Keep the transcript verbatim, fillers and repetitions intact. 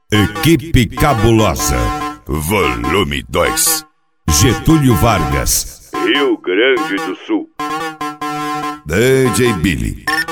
Equipe Cabulosa, Volume dois. Getúlio Vargas, Rio Grande do Sul. D J Billy.